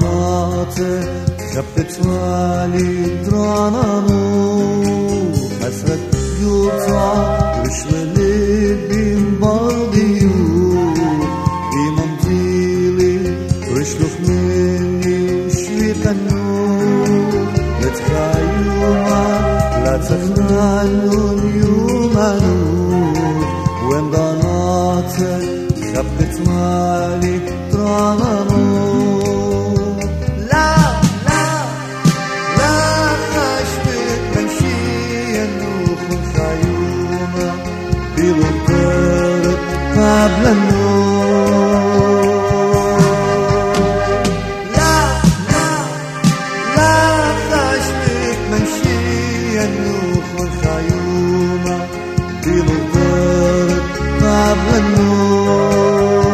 donate Kapitali drananu Hasret yuta Rüşveli bin bardiyu İmam dili Rüşluh minni şvikanu Letkayuma La teknalun yumanu When donate Kapitali drananu قبل النور لا تشبك منشي النوح والخيومة بمطارد قبل النور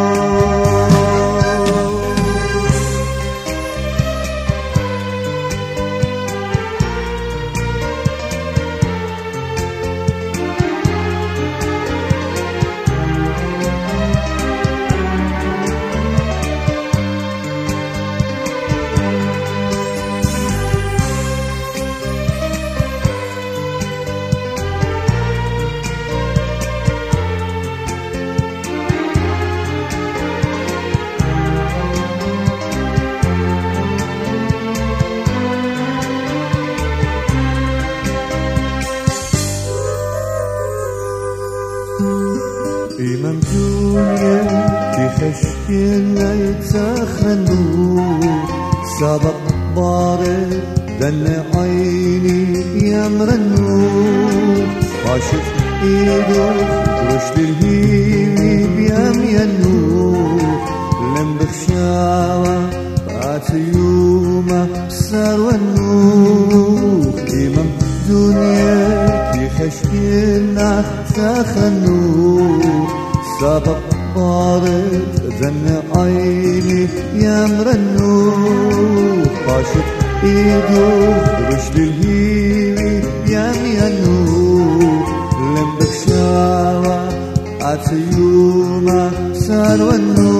إمام دنيا بخشين لا يتخنوا سبق بارد دل عيني يمرنوا عاشق إيدو رشد الهيمي بيمينو لم بخشاوة بات يوما سرونو إمام دنيا بخشين لا تخنوا سبق بارد ذن عيني يمرنو عاشق إيدو رشد الهيمي يمينو لم بخشاوة عتيوما سرونو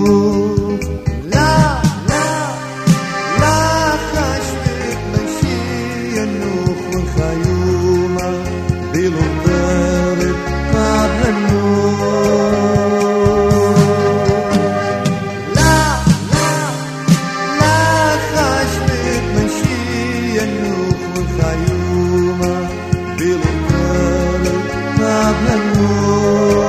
لا خشبك منشي النوح والخيومة بلطارد قبل النور لا خشبك منشي النوح والخيومة بلطارد قبل النور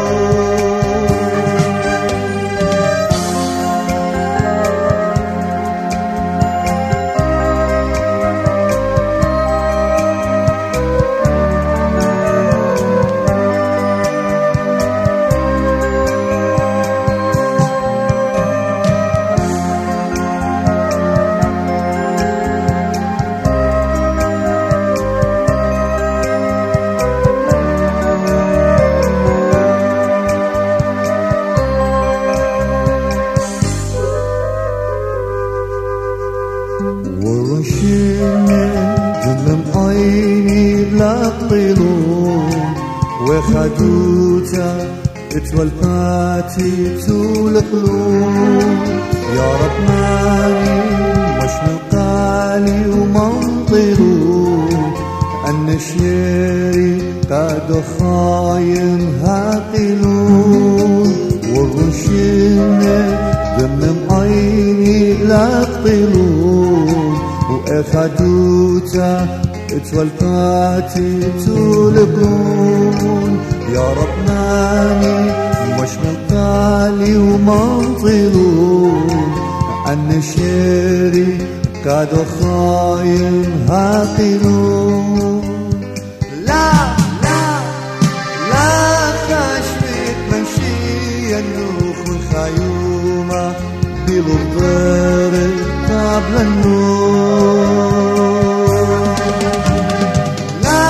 ورشيني ظلم عيني لا تطيلون وخدوتا اتولفاتي تولقلون يا رب مالي مش نقالي ومنطلون أن شيري قد خاين هاقلون ورشيني ظلم عيني لا تطيلون وأخدوتا اتولفاتي تولقون يا رب ماني مش مقالي ومنطلون أن شيري قد خاين هاقلون لا خشبك منشي النوح والخيومة بلطارد قبل النور لا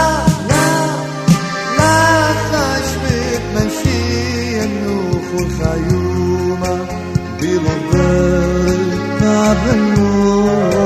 خشبك منشي النوح والخيومة بلطارد قبل النور